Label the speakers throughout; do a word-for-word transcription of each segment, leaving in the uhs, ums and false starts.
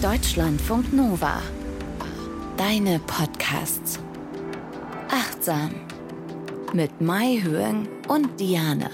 Speaker 1: Deutschlandfunk Nova. Deine Podcasts. Achtsam. Mit Mai Höhen und Diane.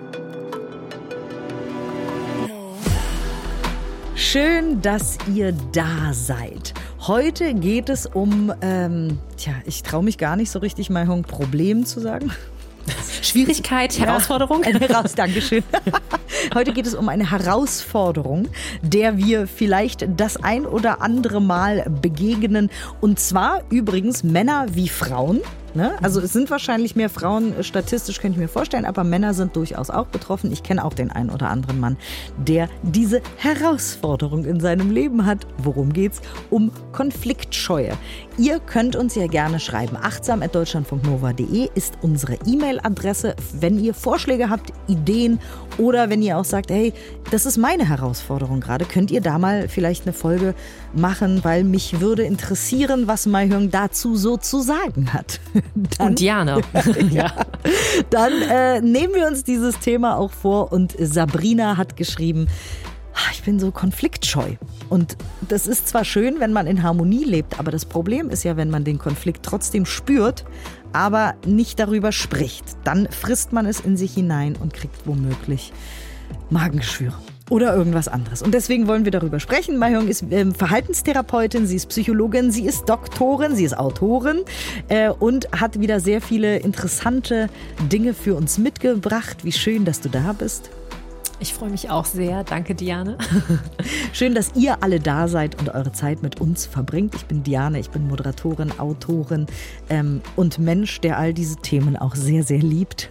Speaker 2: Schön, dass ihr da seid. Heute geht es um, ähm, tja, ich traue mich gar nicht so richtig, Mai Höhen, Problem zu sagen.
Speaker 3: Schwierigkeit, Herausforderung.
Speaker 2: Ja, heraus, Dankeschön. Heute geht es um eine Herausforderung, der wir vielleicht das ein oder andere Mal begegnen. Und zwar übrigens Männer wie Frauen. Ne? Also es sind wahrscheinlich mehr Frauen, statistisch könnte ich mir vorstellen, aber Männer sind durchaus auch betroffen. Ich kenne auch den einen oder anderen Mann, der diese Herausforderung in seinem Leben hat. Worum geht's? Um Konfliktscheue. Ihr könnt uns ja gerne schreiben. achtsam at deutschlandfunknova punkt de ist unsere E-Mail-Adresse. Wenn ihr Vorschläge habt, Ideen oder wenn ihr auch sagt, hey, das ist meine Herausforderung gerade, könnt ihr da mal vielleicht eine Folge machen, weil mich würde interessieren, was Mai Höhen dazu so zu sagen hat. Dann,
Speaker 3: und Diane.
Speaker 2: ja. Dann äh, nehmen wir uns dieses Thema auch vor und Sabrina hat geschrieben, ich bin so konfliktscheu. Und das ist zwar schön, wenn man in Harmonie lebt, aber das Problem ist ja, wenn man den Konflikt trotzdem spürt, aber nicht darüber spricht. Dann frisst man es in sich hinein und kriegt womöglich Magengeschwüre. Oder irgendwas anderes. Und deswegen wollen wir darüber sprechen. Mai Höhen ist ähm, Verhaltenstherapeutin, sie ist Psychologin, sie ist Doktorin, sie ist Autorin äh, und hat wieder sehr viele interessante Dinge für uns mitgebracht. Wie schön, dass du da bist.
Speaker 3: Ich freue mich auch sehr. Danke, Diane.
Speaker 2: Schön, dass ihr alle da seid und eure Zeit mit uns verbringt. Ich bin Diane, ich bin Moderatorin, Autorin ähm, und Mensch, der all diese Themen auch sehr, sehr liebt.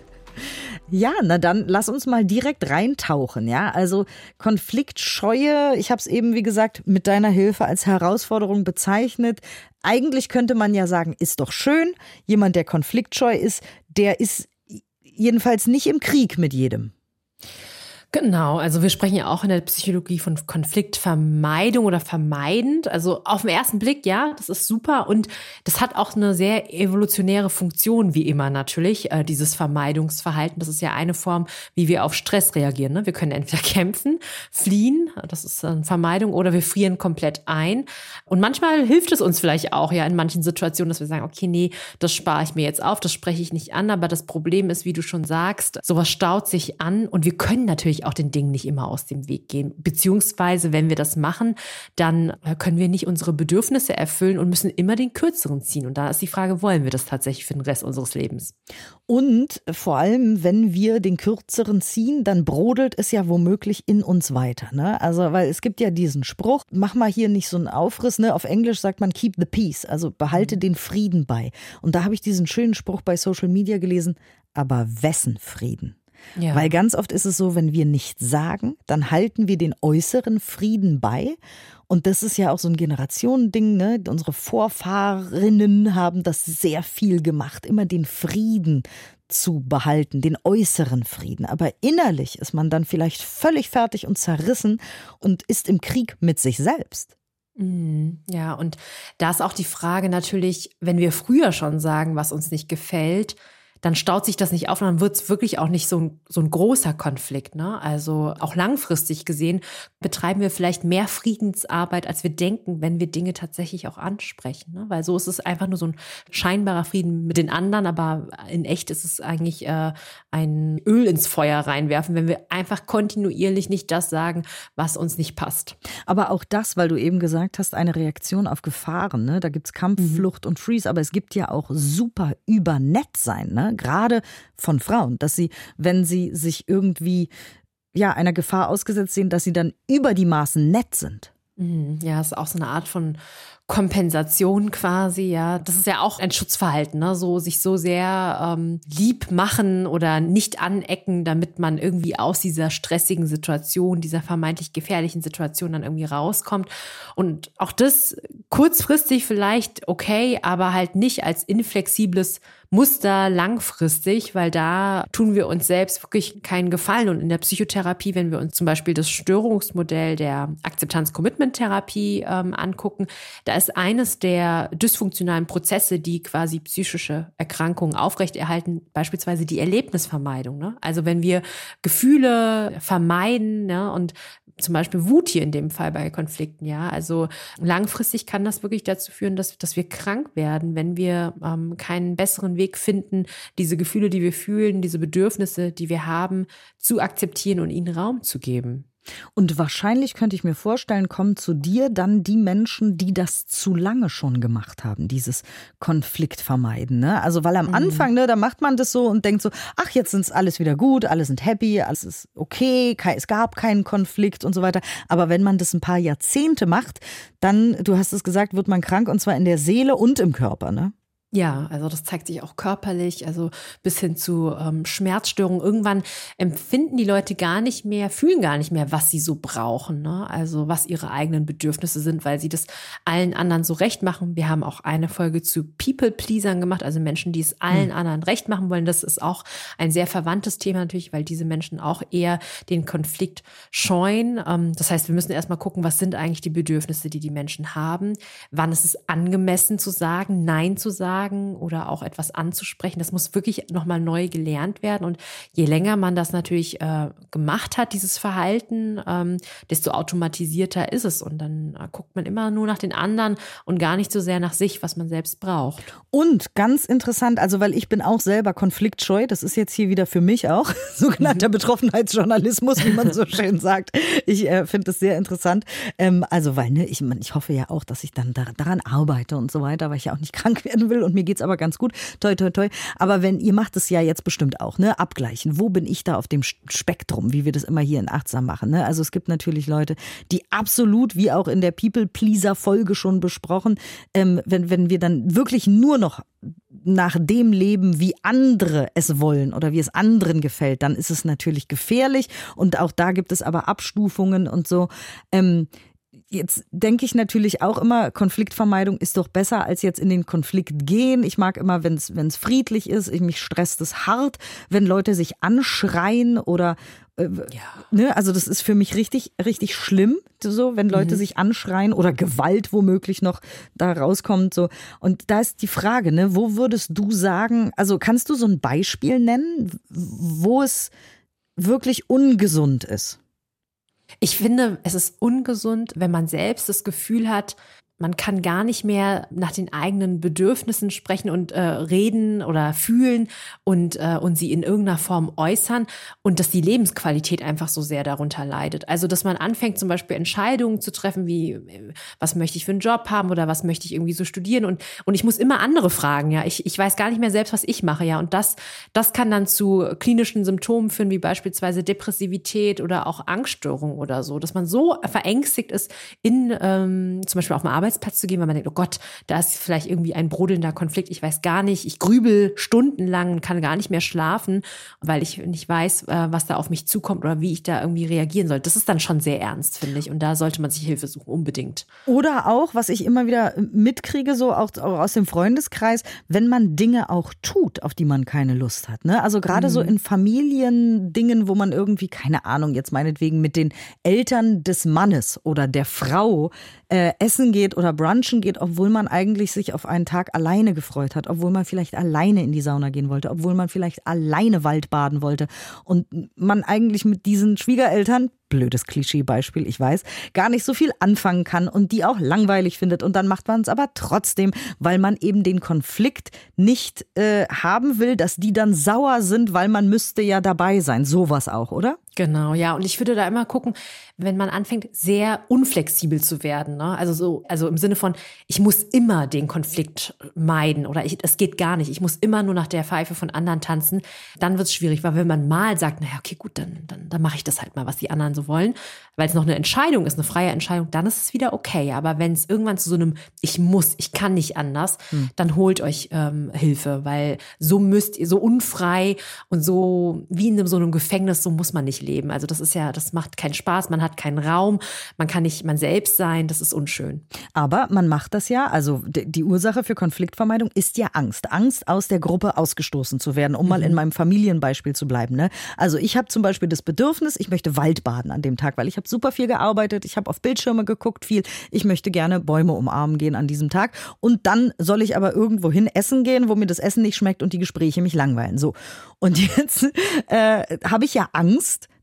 Speaker 2: Ja, na dann lass uns mal direkt reintauchen, ja, also Konfliktscheue, ich habe es eben, wie gesagt, mit deiner Hilfe als Herausforderung bezeichnet. Eigentlich könnte man ja sagen, ist doch schön, jemand, der konfliktscheu ist, der ist jedenfalls nicht im Krieg mit jedem.
Speaker 3: Genau, also wir sprechen ja auch in der Psychologie von Konfliktvermeidung oder vermeidend. Also auf den ersten Blick, ja, das ist super und das hat auch eine sehr evolutionäre Funktion, wie immer natürlich, äh, dieses Vermeidungsverhalten. Das ist ja eine Form, wie wir auf Stress reagieren. Ne? Wir können entweder kämpfen, fliehen, das ist eine Vermeidung, oder wir frieren komplett ein. Und manchmal hilft es uns vielleicht auch ja in manchen Situationen, dass wir sagen, okay, nee, das spare ich mir jetzt auf, das spreche ich nicht an. Aber das Problem ist, wie du schon sagst, sowas staut sich an und wir können natürlich auch den Dingen nicht immer aus dem Weg gehen. Beziehungsweise, wenn wir das machen, dann können wir nicht unsere Bedürfnisse erfüllen und müssen immer den Kürzeren ziehen. Und da ist die Frage, wollen wir das tatsächlich für den Rest unseres Lebens?
Speaker 2: Und vor allem, wenn wir den Kürzeren ziehen, dann brodelt es ja womöglich in uns weiter. Ne? Also, weil es gibt ja diesen Spruch, mach mal hier nicht so einen Aufriss. Ne? Auf Englisch sagt man keep the peace, also behalte mhm. den Frieden bei. Und da habe ich diesen schönen Spruch bei Social Media gelesen, aber wessen Frieden? Ja. Weil ganz oft ist es so, wenn wir nichts sagen, dann halten wir den äußeren Frieden bei. Und das ist ja auch so ein Generationending, ne? Unsere Vorfahrinnen haben das sehr viel gemacht, immer den Frieden zu behalten, den äußeren Frieden. Aber innerlich ist man dann vielleicht völlig fertig und zerrissen und ist im Krieg mit sich selbst.
Speaker 3: Ja, und da ist auch die Frage natürlich, wenn wir früher schon sagen, was uns nicht gefällt, dann staut sich das nicht auf und dann wird es wirklich auch nicht so ein, so ein großer Konflikt. Ne? Also auch langfristig gesehen betreiben wir vielleicht mehr Friedensarbeit, als wir denken, wenn wir Dinge tatsächlich auch ansprechen. Ne? Weil so ist es einfach nur so ein scheinbarer Frieden mit den anderen, aber in echt ist es eigentlich äh, ein Öl ins Feuer reinwerfen, wenn wir einfach kontinuierlich nicht das sagen, was uns nicht passt.
Speaker 2: Aber auch das, weil du eben gesagt hast, eine Reaktion auf Gefahren. Ne? Da gibt es Kampf, mhm. Flucht und Freeze, aber es gibt ja auch super übernett sein, ne? Gerade von Frauen, dass sie, wenn sie sich irgendwie ja, einer Gefahr ausgesetzt sehen, dass sie dann über die Maßen nett sind.
Speaker 3: Ja, ist auch so eine Art von Kompensation quasi, ja. Das ist ja auch ein Schutzverhalten, ne? So sich so sehr ähm, lieb machen oder nicht anecken, damit man irgendwie aus dieser stressigen Situation, dieser vermeintlich gefährlichen Situation dann irgendwie rauskommt. Und auch das kurzfristig vielleicht okay, aber halt nicht als inflexibles Muster langfristig, weil da tun wir uns selbst wirklich keinen Gefallen. Und in der Psychotherapie, wenn wir uns zum Beispiel das Störungsmodell der Akzeptanz-Commitment-Therapie ähm, angucken, da ist eines der dysfunktionalen Prozesse, die quasi psychische Erkrankungen aufrechterhalten, beispielsweise die Erlebnisvermeidung. Ne? Also wenn wir Gefühle vermeiden, ne, und zum Beispiel Wut hier in dem Fall bei Konflikten, ja. Also langfristig kann das wirklich dazu führen, dass, dass wir krank werden, wenn wir ähm, keinen besseren Weg finden, diese Gefühle, die wir fühlen, diese Bedürfnisse, die wir haben, zu akzeptieren und ihnen Raum zu geben.
Speaker 2: Und wahrscheinlich könnte ich mir vorstellen, kommen zu dir dann die Menschen, die das zu lange schon gemacht haben, dieses Konflikt vermeiden. Ne? Also weil am mhm. Anfang, ne, da macht man das so und denkt so, ach, jetzt ist alles wieder gut, alle sind happy, alles ist okay, es gab keinen Konflikt und so weiter. Aber wenn man das ein paar Jahrzehnte macht, dann, du hast es gesagt, wird man krank und zwar in der Seele und im Körper, ne?
Speaker 3: Ja, also das zeigt sich auch körperlich, also bis hin zu ähm, Schmerzstörungen. Irgendwann empfinden die Leute gar nicht mehr, fühlen gar nicht mehr, was sie so brauchen, ne? Also was ihre eigenen Bedürfnisse sind, weil sie das allen anderen so recht machen. Wir haben auch eine Folge zu People-Pleasern gemacht, also Menschen, die es allen hm. anderen recht machen wollen. Das ist auch ein sehr verwandtes Thema natürlich, weil diese Menschen auch eher den Konflikt scheuen. Ähm, das heißt, wir müssen erstmal gucken, was sind eigentlich die Bedürfnisse, die die Menschen haben? Wann ist es angemessen zu sagen, Nein zu sagen? Oder auch etwas anzusprechen. Das muss wirklich nochmal neu gelernt werden. Und je länger man das natürlich äh, gemacht hat, dieses Verhalten, ähm, desto automatisierter ist es. Und dann äh, guckt man immer nur nach den anderen und gar nicht so sehr nach sich, was man selbst braucht.
Speaker 2: Und ganz interessant, also weil ich bin auch selber konfliktscheu, das ist jetzt hier wieder für mich auch sogenannter mhm. Betroffenheitsjournalismus, wie man so schön sagt. Ich äh, finde das sehr interessant. Ähm, also weil, ne, ich, ich hoffe ja auch, dass ich dann da, daran arbeite und so weiter, weil ich ja auch nicht krank werden will und mir geht's aber ganz gut. Toi, toi, toi. Aber wenn, ihr macht es ja jetzt bestimmt auch, ne? Abgleichen. Wo bin ich da auf dem Spektrum, wie wir das immer hier in Achtsam machen, ne? Also es gibt natürlich Leute, die absolut, wie auch in der People-Pleaser-Folge schon besprochen, ähm, wenn, wenn wir dann wirklich nur noch nach dem leben, wie andere es wollen oder wie es anderen gefällt, dann ist es natürlich gefährlich. Und auch da gibt es aber Abstufungen und so. Ähm, Jetzt denke ich natürlich auch immer, Konfliktvermeidung ist doch besser als jetzt in den Konflikt gehen. Ich mag immer, wenn es wenn es friedlich ist. Ich, mich stresst es hart, wenn Leute sich anschreien oder äh, ja. ne, also das ist für mich richtig richtig schlimm, so wenn Leute mhm. sich anschreien oder Gewalt womöglich noch da rauskommt so. Und da ist die Frage, ne, wo würdest du sagen, also kannst du so ein Beispiel nennen, wo es wirklich ungesund ist?
Speaker 3: Ich finde, es ist ungesund, wenn man selbst das Gefühl hat, man kann gar nicht mehr nach den eigenen Bedürfnissen sprechen und äh, reden oder fühlen und, äh, und sie in irgendeiner Form äußern und dass die Lebensqualität einfach so sehr darunter leidet. Also, dass man anfängt, zum Beispiel Entscheidungen zu treffen, wie, was möchte ich für einen Job haben oder was möchte ich irgendwie so studieren und, und ich muss immer andere fragen, ja. Ich, ich weiß gar nicht mehr selbst, was ich mache, ja. Und das, das kann dann zu klinischen Symptomen führen, wie beispielsweise Depressivität oder auch Angststörung oder so, dass man so verängstigt ist, in, ähm, zum Beispiel auf dem Arbeitsplatz Arbeitsplatz zu gehen, weil man denkt, oh Gott, da ist vielleicht irgendwie ein brodelnder Konflikt, ich weiß gar nicht, ich grübel stundenlang und kann gar nicht mehr schlafen, weil ich nicht weiß, was da auf mich zukommt oder wie ich da irgendwie reagieren soll. Das ist dann schon sehr ernst, finde ich, und da sollte man sich Hilfe suchen, unbedingt.
Speaker 2: Oder auch, was ich immer wieder mitkriege, so auch aus dem Freundeskreis, wenn man Dinge auch tut, auf die man keine Lust hat, ne? Also gerade mhm. so in Familiendingen, wo man irgendwie, keine Ahnung, jetzt meinetwegen mit den Eltern des Mannes oder der Frau äh, essen geht oder brunchen geht, obwohl man eigentlich sich auf einen Tag alleine gefreut hat, obwohl man vielleicht alleine in die Sauna gehen wollte, obwohl man vielleicht alleine Waldbaden wollte und man eigentlich mit diesen Schwiegereltern, blödes Klischee-Beispiel, ich weiß, gar nicht so viel anfangen kann und die auch langweilig findet. Und dann macht man es aber trotzdem, weil man eben den Konflikt nicht äh, haben will, dass die dann sauer sind, weil man müsste ja dabei sein. Sowas auch, oder?
Speaker 3: Genau, ja. Und ich würde da immer gucken, wenn man anfängt, sehr unflexibel zu werden, ne? Also so, also im Sinne von, ich muss immer den Konflikt meiden oder ich, es geht gar nicht. Ich muss immer nur nach der Pfeife von anderen tanzen. Dann wird es schwierig, weil wenn man mal sagt, naja, okay, gut, dann, dann, dann mache ich das halt mal, was die anderen so wollen, weil es noch eine Entscheidung ist, eine freie Entscheidung, dann ist es wieder okay. Aber wenn es irgendwann zu so einem, ich muss, ich kann nicht anders, hm. dann holt euch ähm, Hilfe, weil so müsst ihr, so unfrei und so wie in so einem Gefängnis, so muss man nicht leben. Also das ist ja, das macht keinen Spaß, man hat keinen Raum, man kann nicht man selbst sein, das ist unschön.
Speaker 2: Aber man macht das ja, also die Ursache für Konfliktvermeidung ist ja Angst. Angst, aus der Gruppe ausgestoßen zu werden, um mhm. mal in meinem Familienbeispiel zu bleiben. Ne? Also ich habe zum Beispiel das Bedürfnis, ich möchte Waldbaden an dem Tag, weil ich habe super viel gearbeitet, ich habe auf Bildschirme geguckt, viel. Ich möchte gerne Bäume umarmen gehen an diesem Tag und dann soll ich aber irgendwo hin essen gehen, wo mir das Essen nicht schmeckt und die Gespräche mich langweilen. So. Und jetzt äh, habe ich ja Angst,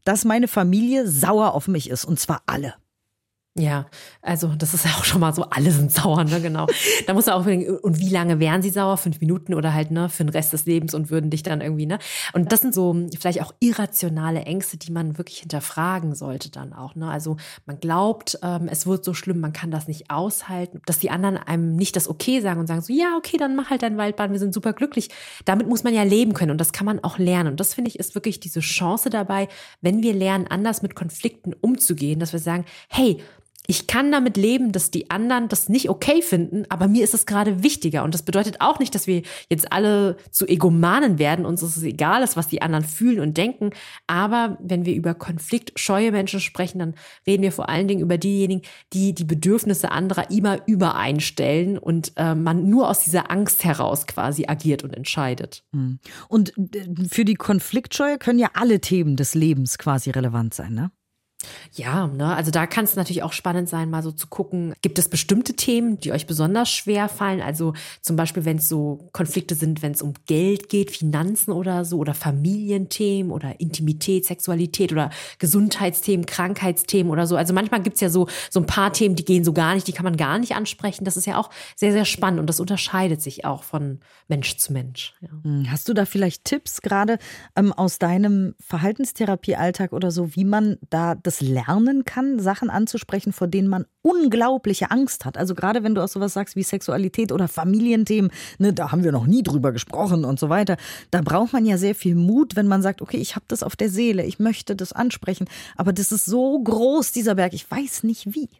Speaker 2: dass meine Familie sauer auf mich ist und zwar alle.
Speaker 3: Ja, also das ist ja auch schon mal so, alle sind sauer, ne, genau. Da musst du auch überlegen, und wie lange wären sie sauer? Fünf Minuten oder halt, ne, für den Rest des Lebens und würden dich dann irgendwie, ne. Und das sind so vielleicht auch irrationale Ängste, die man wirklich hinterfragen sollte dann auch, ne. Also man glaubt, ähm, es wird so schlimm, man kann das nicht aushalten, dass die anderen einem nicht das Okay sagen und sagen so, ja, okay, dann mach halt dein Waldbahn, wir sind super glücklich. Damit muss man ja leben können und das kann man auch lernen. Und das, finde ich, ist wirklich diese Chance dabei, wenn wir lernen, anders mit Konflikten umzugehen, dass wir sagen, hey, ich kann damit leben, dass die anderen das nicht okay finden, aber mir ist es gerade wichtiger. Und das bedeutet auch nicht, dass wir jetzt alle zu Egomanen werden, uns ist es egal ist, was die anderen fühlen und denken. Aber wenn wir über konfliktscheue Menschen sprechen, dann reden wir vor allen Dingen über diejenigen, die die Bedürfnisse anderer immer übereinstellen und äh, man nur aus dieser Angst heraus quasi agiert und entscheidet.
Speaker 2: Und für die Konfliktscheue können ja alle Themen des Lebens quasi relevant sein, ne?
Speaker 3: Ja, ne, also da kann es natürlich auch spannend sein, mal so zu gucken, gibt es bestimmte Themen, die euch besonders schwer fallen? Also zum Beispiel, wenn es so Konflikte sind, wenn es um Geld geht, Finanzen oder so, oder Familienthemen oder Intimität, Sexualität oder Gesundheitsthemen, Krankheitsthemen oder so. Also manchmal gibt es ja so, so ein paar Themen, die gehen so gar nicht, die kann man gar nicht ansprechen. Das ist ja auch sehr, sehr spannend und das unterscheidet sich auch von Mensch zu Mensch. Ja.
Speaker 2: Hast du da vielleicht Tipps gerade ähm, aus deinem Verhaltenstherapiealltag oder so, wie man da das lernen kann, Sachen anzusprechen, vor denen man unglaubliche Angst hat? Also gerade wenn du auch sowas sagst wie Sexualität oder Familienthemen, ne, da haben wir noch nie drüber gesprochen und so weiter. Da braucht man ja sehr viel Mut, wenn man sagt, okay, ich habe das auf der Seele, ich möchte das ansprechen, aber das ist so groß, dieser Berg, ich weiß nicht wie.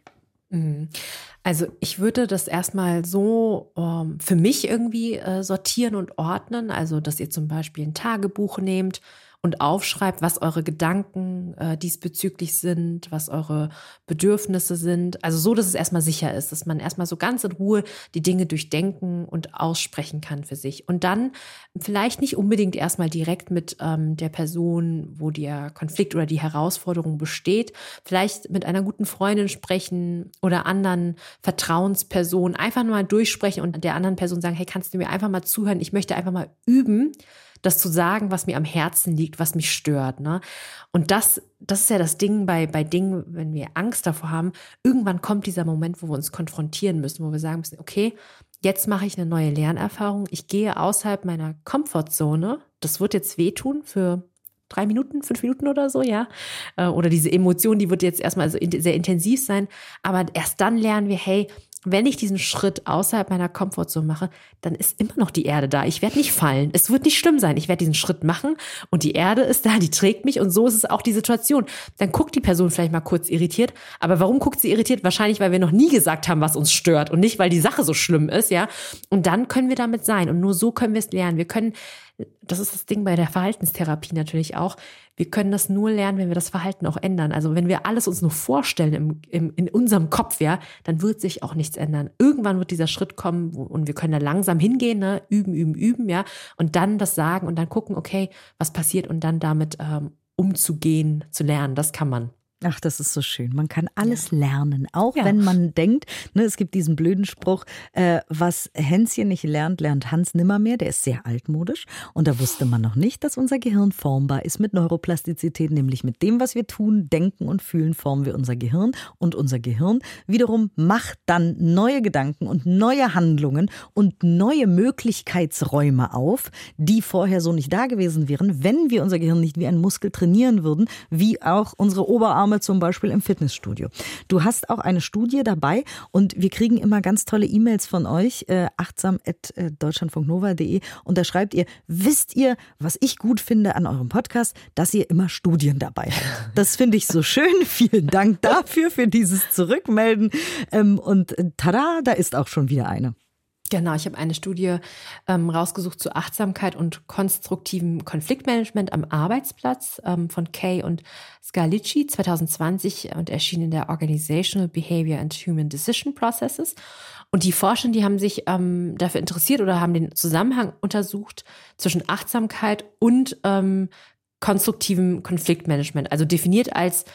Speaker 3: Also ich würde das erstmal so ähm, für mich irgendwie äh, sortieren und ordnen, also dass ihr zum Beispiel ein Tagebuch nehmt und aufschreibt, was eure Gedanken äh, diesbezüglich sind, was eure Bedürfnisse sind. Also so, dass es erstmal sicher ist, dass man erstmal so ganz in Ruhe die Dinge durchdenken und aussprechen kann für sich. Und dann vielleicht nicht unbedingt erstmal direkt mit ähm, der Person, wo der Konflikt oder die Herausforderung besteht, vielleicht mit einer guten Freundin sprechen oder anderen Vertrauenspersonen, einfach nur mal durchsprechen und der anderen Person sagen, hey, kannst du mir einfach mal zuhören? Ich möchte einfach mal üben, das zu sagen, was mir am Herzen liegt, was mich stört, ne? Und das, das ist ja das Ding bei, bei Dingen, wenn wir Angst davor haben, irgendwann kommt dieser Moment, wo wir uns konfrontieren müssen, wo wir sagen müssen, okay, jetzt mache ich eine neue Lernerfahrung, ich gehe außerhalb meiner Komfortzone, das wird jetzt wehtun für drei Minuten, fünf Minuten oder so, ja. Oder diese Emotion, die wird jetzt erstmal sehr intensiv sein, aber erst dann lernen wir, hey, wenn ich diesen Schritt außerhalb meiner Komfortzone mache, dann ist immer noch die Erde da. Ich werde nicht fallen. Es wird nicht schlimm sein. Ich werde diesen Schritt machen und die Erde ist da, die trägt mich und so ist es auch die Situation. Dann guckt die Person vielleicht mal kurz irritiert. Aber warum guckt sie irritiert? Wahrscheinlich, weil wir noch nie gesagt haben, was uns stört und nicht, weil die Sache so schlimm ist, ja. Und dann können wir damit sein und nur so können wir es lernen. Wir können, das ist das Ding bei der Verhaltenstherapie natürlich auch, wir können das nur lernen, wenn wir das Verhalten auch ändern. Also wenn wir alles uns nur vorstellen im, im, in unserem Kopf, ja, dann wird sich auch nichts ändern. Irgendwann wird dieser Schritt kommen wo, und wir können da langsam hingehen, ne? Üben, üben, üben, ja, und dann das sagen und dann gucken, okay, was passiert und dann damit ähm, umzugehen, zu lernen, das kann man.
Speaker 2: Ach, das ist so schön. Man kann alles ja. lernen, auch
Speaker 3: ja.
Speaker 2: wenn man denkt, ne, es gibt diesen blöden Spruch, äh, was Hänschen nicht lernt, lernt Hans nimmermehr. Der ist sehr altmodisch und da wusste man noch nicht, dass unser Gehirn formbar ist mit Neuroplastizität, nämlich mit dem, was wir tun, denken und fühlen, formen wir unser Gehirn und unser Gehirn wiederum macht dann neue Gedanken und neue Handlungen und neue Möglichkeitsräume auf, die vorher so nicht da gewesen wären, wenn wir unser Gehirn nicht wie ein Muskel trainieren würden, wie auch unsere Oberarme zum Beispiel im Fitnessstudio. Du hast auch eine Studie dabei und wir kriegen immer ganz tolle E-Mails von euch, äh, achtsam at deutschlandfunknova punkt de und da schreibt ihr, wisst ihr, was ich gut finde an eurem Podcast, dass ihr immer Studien dabei habt. Das finde ich so schön. Vielen Dank dafür, für dieses Zurückmelden. Ähm, und tada, da ist auch schon wieder eine.
Speaker 3: Genau, ich habe eine Studie ähm, rausgesucht zu Achtsamkeit und konstruktivem Konfliktmanagement am Arbeitsplatz ähm, von Kay und Scarlicci zwanzig zwanzig und erschienen in der Organizational Behavior and Human Decision Processes. Und die Forscher, die haben sich ähm, dafür interessiert oder haben den Zusammenhang untersucht zwischen Achtsamkeit und ähm, konstruktivem Konfliktmanagement. Also definiert als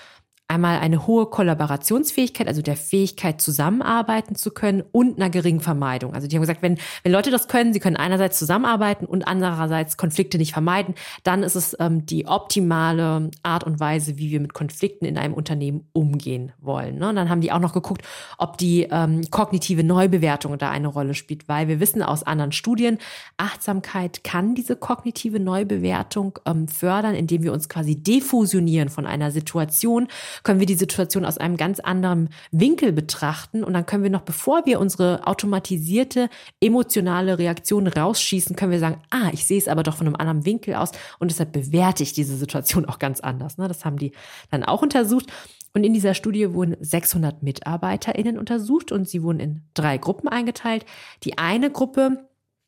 Speaker 3: einmal eine hohe Kollaborationsfähigkeit, also der Fähigkeit, zusammenarbeiten zu können und einer geringen Vermeidung. Also die haben gesagt, wenn, wenn Leute das können, sie können einerseits zusammenarbeiten und andererseits Konflikte nicht vermeiden, dann ist es ähm, die optimale Art und Weise, wie wir mit Konflikten in einem Unternehmen umgehen wollen. Ne? Und dann haben die auch noch geguckt, ob die ähm, kognitive Neubewertung da eine Rolle spielt, weil wir wissen aus anderen Studien, Achtsamkeit kann diese kognitive Neubewertung ähm, fördern, indem wir uns quasi defusionieren von einer Situation, können wir die Situation aus einem ganz anderen Winkel betrachten und dann können wir noch, bevor wir unsere automatisierte emotionale Reaktion rausschießen, können wir sagen, ah, ich sehe es aber doch von einem anderen Winkel aus und deshalb bewerte ich diese Situation auch ganz anders. Das haben die dann auch untersucht. Und in dieser Studie wurden sechshundert MitarbeiterInnen untersucht und sie wurden in drei Gruppen eingeteilt. Die eine Gruppe,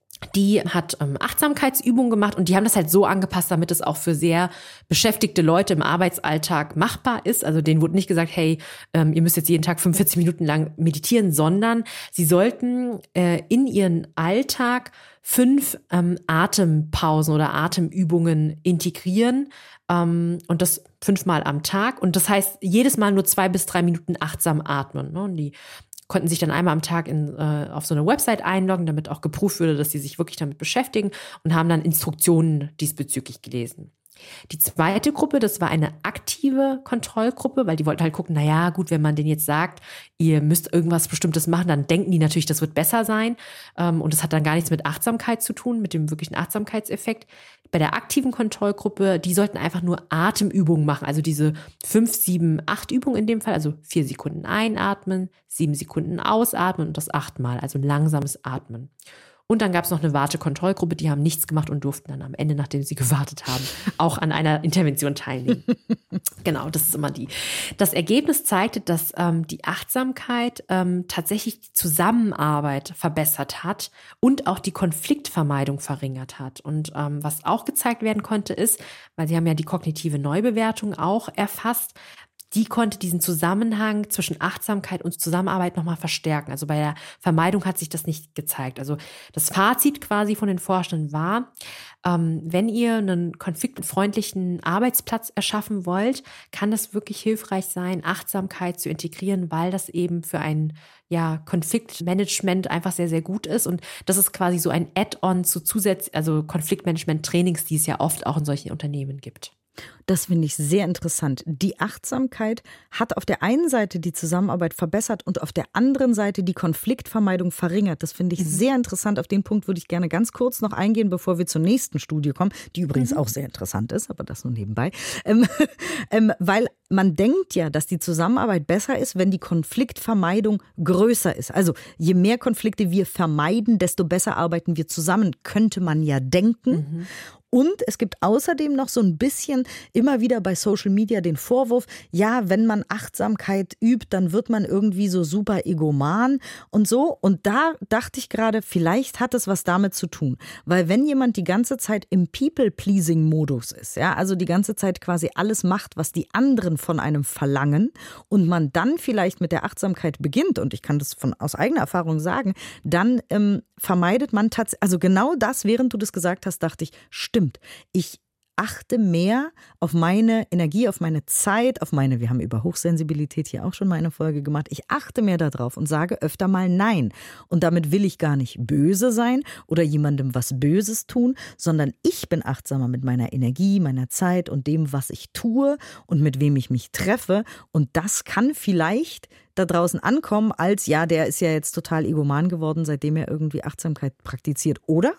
Speaker 3: die hat ähm, Achtsamkeitsübungen gemacht und die haben das halt so angepasst, damit es auch für sehr beschäftigte Leute im Arbeitsalltag machbar ist. Also denen wurde nicht gesagt, hey, ähm, ihr müsst jetzt jeden Tag fünfundvierzig Minuten lang meditieren, sondern sie sollten äh, in ihren Alltag fünf ähm, Atempausen oder Atemübungen integrieren ähm, und das fünfmal am Tag. Und das heißt, jedes Mal nur zwei bis drei Minuten achtsam atmen. Ne? Und die konnten sich dann einmal am Tag in, äh, auf so eine Website einloggen, damit auch geprüft würde, dass sie sich wirklich damit beschäftigen und haben dann Instruktionen diesbezüglich gelesen. Die zweite Gruppe, das war eine aktive Kontrollgruppe, weil die wollten halt gucken, naja, gut, wenn man denen jetzt sagt, ihr müsst irgendwas Bestimmtes machen, dann denken die natürlich, das wird besser sein. Und das hat dann gar nichts mit Achtsamkeit zu tun, mit dem wirklichen Achtsamkeitseffekt. Bei der aktiven Kontrollgruppe, die sollten einfach nur Atemübungen machen, also diese fünf, sieben, acht Übungen in dem Fall, also vier Sekunden einatmen, sieben Sekunden ausatmen und das achtmal, also ein langsames Atmen. Und dann gab es noch eine Wartekontrollgruppe, die haben nichts gemacht und durften dann am Ende, nachdem sie gewartet haben, auch an einer Intervention teilnehmen. Genau, das ist immer die. Das Ergebnis zeigte, dass ähm, die Achtsamkeit ähm, tatsächlich die Zusammenarbeit verbessert hat und auch die Konfliktvermeidung verringert hat. Und ähm, was auch gezeigt werden konnte ist, weil sie haben ja die kognitive Neubewertung auch erfasst, die konnte diesen Zusammenhang zwischen Achtsamkeit und Zusammenarbeit nochmal verstärken. Also bei der Vermeidung hat sich das nicht gezeigt. Also das Fazit quasi von den Forschenden war, ähm, wenn ihr einen konfliktfreundlichen Arbeitsplatz erschaffen wollt, kann das wirklich hilfreich sein, Achtsamkeit zu integrieren, weil das eben für ein ja, Konfliktmanagement einfach sehr, sehr gut ist. Und das ist quasi so ein Add-on zu Zusatz, also Konfliktmanagement-Trainings, die es ja oft auch in solchen Unternehmen gibt.
Speaker 2: Das finde ich sehr interessant. Die Achtsamkeit hat auf der einen Seite die Zusammenarbeit verbessert und auf der anderen Seite die Konfliktvermeidung verringert. Das finde ich mhm. sehr interessant. Auf den Punkt würde ich gerne ganz kurz noch eingehen, bevor wir zur nächsten Studie kommen, die übrigens mhm. auch sehr interessant ist, aber das nur nebenbei. Ähm, ähm, weil man denkt ja, dass die Zusammenarbeit besser ist, wenn die Konfliktvermeidung größer ist. Also je mehr Konflikte wir vermeiden, desto besser arbeiten wir zusammen, könnte man ja denken. Mhm. Und es gibt außerdem noch so ein bisschen immer wieder bei Social Media den Vorwurf, ja, wenn man Achtsamkeit übt, dann wird man irgendwie so super egoman und so. Und da dachte ich gerade, vielleicht hat es was damit zu tun. Weil wenn jemand die ganze Zeit im People-Pleasing-Modus ist, ja, also die ganze Zeit quasi alles macht, was die anderen von einem verlangen und man dann vielleicht mit der Achtsamkeit beginnt, und ich kann das von aus eigener Erfahrung sagen, dann ähm, vermeidet man tatsächlich, also genau das, während du das gesagt hast, dachte ich, stimmt. Ich achte mehr auf meine Energie, auf meine Zeit, auf meine, wir haben über Hochsensibilität hier auch schon mal eine Folge gemacht, ich achte mehr darauf und sage öfter mal Nein. Und damit will ich gar nicht böse sein oder jemandem was Böses tun, sondern ich bin achtsamer mit meiner Energie, meiner Zeit und dem, was ich tue und mit wem ich mich treffe. Und das kann vielleicht da draußen ankommen als, ja, der ist ja jetzt total egoman geworden, seitdem er irgendwie Achtsamkeit praktiziert, oder?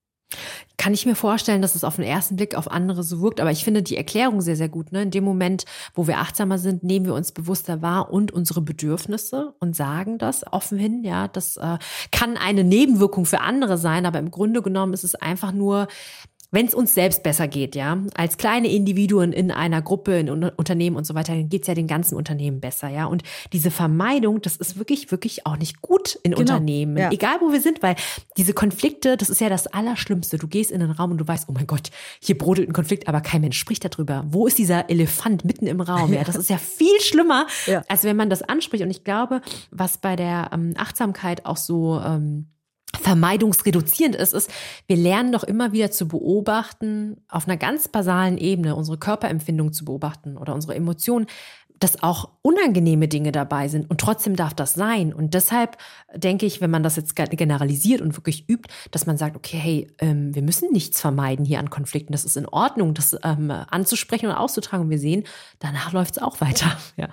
Speaker 3: Kann ich mir vorstellen, dass es auf den ersten Blick auf andere so wirkt, aber ich finde die Erklärung sehr, sehr gut. Ne? In dem Moment, wo wir achtsamer sind, nehmen wir uns bewusster wahr und unsere Bedürfnisse und sagen das offen hin. Ja, das äh, kann eine Nebenwirkung für andere sein, aber im Grunde genommen ist es einfach nur, wenn es uns selbst besser geht, ja, als kleine Individuen in einer Gruppe, in un- Unternehmen und so weiter, dann geht's ja den ganzen Unternehmen besser, ja. Und diese Vermeidung, das ist wirklich, wirklich auch nicht gut in genau, Unternehmen, ja. Egal wo wir sind, weil diese Konflikte, das ist ja das Allerschlimmste. Du gehst in den Raum und du weißt, oh mein Gott, hier brodelt ein Konflikt, aber kein Mensch spricht darüber. Wo ist dieser Elefant mitten im Raum? Ja, das ist ja viel schlimmer, ja. als wenn man das anspricht. Und ich glaube, was bei der ähm, Achtsamkeit auch so ähm, vermeidungsreduzierend ist, ist, wir lernen doch immer wieder zu beobachten, auf einer ganz basalen Ebene, unsere Körperempfindung zu beobachten oder unsere Emotionen. dass auch unangenehme Dinge dabei sind und trotzdem darf das sein. Und deshalb denke ich, wenn man das jetzt generalisiert und wirklich übt, dass man sagt, okay, hey, ähm, wir müssen nichts vermeiden hier an Konflikten. Das ist in Ordnung, das ähm, anzusprechen und auszutragen. Und wir sehen, danach läuft es auch weiter. Ja.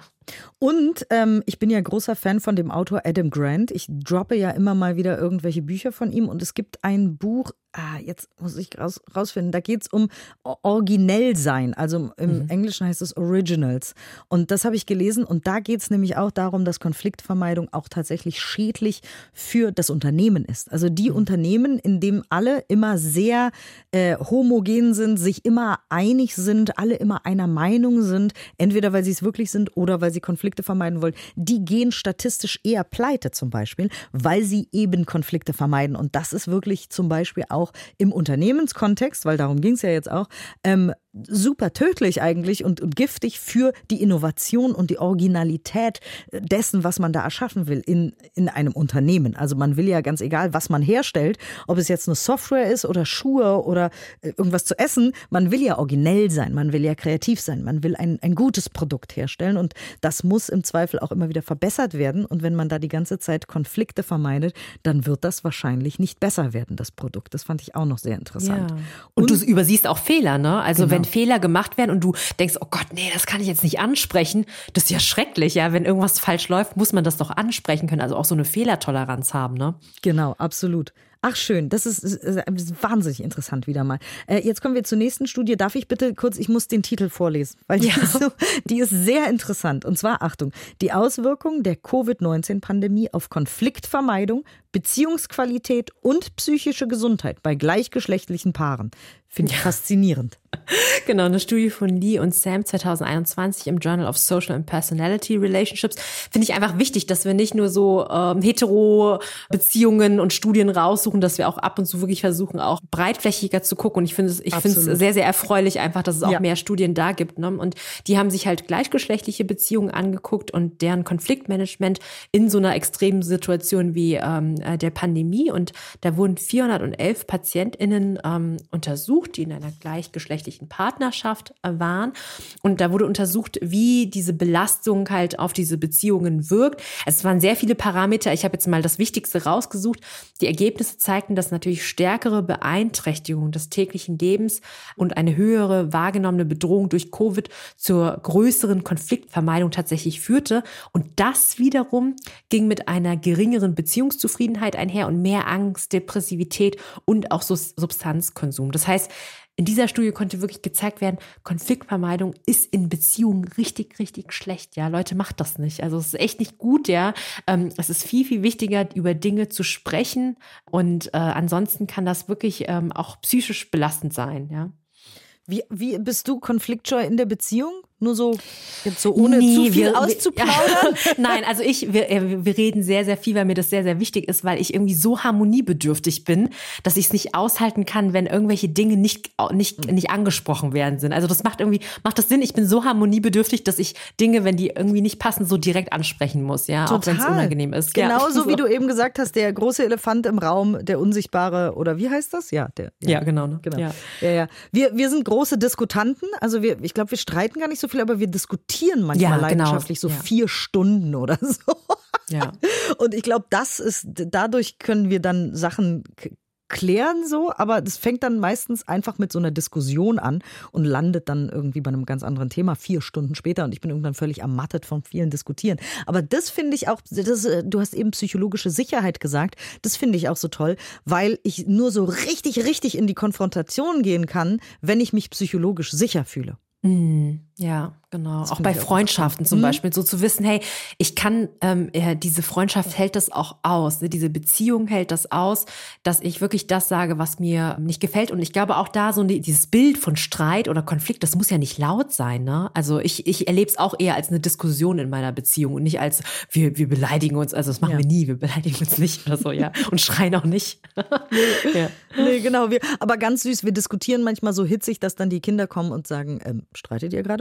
Speaker 2: Und ähm, ich bin ja großer Fan von dem Autor Adam Grant. Ich droppe ja immer mal wieder irgendwelche Bücher von ihm. Und es gibt ein Buch, ah, jetzt muss ich raus, rausfinden, da geht es um originell sein. Also im mhm. Englischen heißt es Originals. Und das habe ich gelesen. Und da geht es nämlich auch darum, dass Konfliktvermeidung auch tatsächlich schädlich für das Unternehmen ist. Also die mhm. Unternehmen, in denen alle immer sehr äh, homogen sind, sich immer einig sind, alle immer einer Meinung sind, entweder weil sie es wirklich sind oder weil sie Konflikte vermeiden wollen, die gehen statistisch eher pleite zum Beispiel, weil sie eben Konflikte vermeiden. Und das ist wirklich zum Beispiel auch im Unternehmenskontext, weil darum ging es ja jetzt auch, ähm, super tödlich eigentlich und, und giftig für die Innovation und die Originalität dessen, was man da erschaffen will in, in einem Unternehmen. Also man will ja ganz egal, was man herstellt, ob es jetzt eine Software ist oder Schuhe oder irgendwas zu essen, man will ja originell sein, man will ja kreativ sein, man will ein, ein gutes Produkt herstellen und das muss im Zweifel auch immer wieder verbessert werden und wenn man da die ganze Zeit Konflikte vermeidet, dann wird das wahrscheinlich nicht besser werden, das Produkt. Das fand ich auch noch sehr interessant.
Speaker 3: Ja. Und, und du übersiehst auch Fehler, ne? Also
Speaker 2: genau.
Speaker 3: Wenn Fehler gemacht werden und du denkst, oh Gott, nee, das kann ich jetzt nicht ansprechen, das ist ja schrecklich, ja. Wenn irgendwas falsch läuft, muss man das doch ansprechen können, also auch so eine Fehlertoleranz haben, ne?
Speaker 2: Genau, absolut. Ach schön, das ist, ist, ist wahnsinnig interessant wieder mal. Äh, jetzt kommen wir zur nächsten Studie. Darf ich bitte kurz, ich muss den Titel vorlesen, weil die, ja. ist, so, die ist sehr interessant. Und zwar, Achtung, die Auswirkungen der Covid neunzehn Pandemie auf Konfliktvermeidung, Beziehungsqualität und psychische Gesundheit bei gleichgeschlechtlichen Paaren. Finde ich ja. faszinierend.
Speaker 3: Genau, eine Studie von Lee und Sam zwanzig einundzwanzig im Journal of Social and Personality Relationships. Finde ich einfach wichtig, dass wir nicht nur so ähm, hetero-Beziehungen und Studien raussuchen, dass wir auch ab und zu wirklich versuchen, auch breitflächiger zu gucken. Und ich finde es ich finde es sehr, sehr erfreulich einfach, dass es auch ja. mehr Studien da gibt. Ne? Und die haben sich halt gleichgeschlechtliche Beziehungen angeguckt und deren Konfliktmanagement in so einer extremen Situation wie ähm, der Pandemie. Und da wurden vierhundertelf PatientInnen ähm, untersucht, die in einer gleichgeschlechtlichen Partnerschaft waren. Und da wurde untersucht, wie diese Belastung halt auf diese Beziehungen wirkt. Es waren sehr viele Parameter. Ich habe jetzt mal das Wichtigste rausgesucht. Die Ergebnisse zeigten, dass natürlich stärkere Beeinträchtigung des täglichen Lebens und eine höhere wahrgenommene Bedrohung durch Covid zur größeren Konfliktvermeidung tatsächlich führte. Und das wiederum ging mit einer geringeren Beziehungszufriedenheit einher und mehr Angst, Depressivität und auch so Substanzkonsum. Das heißt, in dieser Studie konnte wirklich gezeigt werden, Konfliktvermeidung ist in Beziehungen richtig, richtig schlecht. Ja, Leute, macht das nicht. Also es ist echt nicht gut, ja. Ähm, es ist viel, viel wichtiger, über Dinge zu sprechen. Und äh, ansonsten kann das wirklich ähm, auch psychisch belastend sein, ja.
Speaker 2: Wie, wie bist du konfliktscheu in der Beziehung? Nur so, jetzt so ohne
Speaker 3: nee,
Speaker 2: zu viel
Speaker 3: wir,
Speaker 2: auszuplaudern?
Speaker 3: Ja. Nein, also ich, wir, wir reden sehr, sehr viel, weil mir das sehr, sehr wichtig ist, weil ich irgendwie so harmoniebedürftig bin, dass ich es nicht aushalten kann, wenn irgendwelche Dinge nicht, nicht, nicht angesprochen werden sind. Also das macht irgendwie, macht das Sinn? Ich bin so harmoniebedürftig, dass ich Dinge, wenn die irgendwie nicht passen, so direkt ansprechen muss, ja,
Speaker 2: Total.
Speaker 3: Auch wenn es unangenehm ist.
Speaker 2: Genauso
Speaker 3: ja, so.
Speaker 2: Wie du eben gesagt hast, der große Elefant im Raum, der unsichtbare, oder wie heißt das? Ja, der.
Speaker 3: Ja, ja genau. Ne?
Speaker 2: genau.
Speaker 3: Ja.
Speaker 2: Ja, ja. Wir, wir sind große Diskutanten, also wir, ich glaube, wir streiten gar nicht so viel, aber wir diskutieren manchmal
Speaker 3: ja,
Speaker 2: leidenschaftlich
Speaker 3: genau.
Speaker 2: so
Speaker 3: ja.
Speaker 2: vier Stunden oder so.
Speaker 3: Ja.
Speaker 2: Und ich glaube, das ist, dadurch können wir dann Sachen k- klären so, aber das fängt dann meistens einfach mit so einer Diskussion an und landet dann irgendwie bei einem ganz anderen Thema vier Stunden später und ich bin irgendwann völlig ermattet von vielen Diskutieren. Aber das finde ich auch, das, du hast eben psychologische Sicherheit gesagt, das finde ich auch so toll, weil ich nur so richtig, richtig in die Konfrontation gehen kann, wenn ich mich psychologisch sicher fühle.
Speaker 3: Mm, ja, genau. Das auch bei Freundschaften zum mhm. Beispiel, so zu wissen, hey, ich kann, ähm, ja, diese Freundschaft hält das auch aus, ne? Diese Beziehung hält das aus, dass ich wirklich das sage, was mir nicht gefällt. Und ich glaube auch da so dieses Bild von Streit oder Konflikt, das muss ja nicht laut sein, ne? Also ich, ich erlebe es auch eher als eine Diskussion in meiner Beziehung und nicht als wir, wir beleidigen uns, also das machen ja. wir nie, wir beleidigen uns nicht oder so, ja. Und schreien auch nicht.
Speaker 2: nee, ja. nee, genau. Wir, aber ganz süß, wir diskutieren manchmal so hitzig, dass dann die Kinder kommen und sagen, ähm, streitet ihr gerade?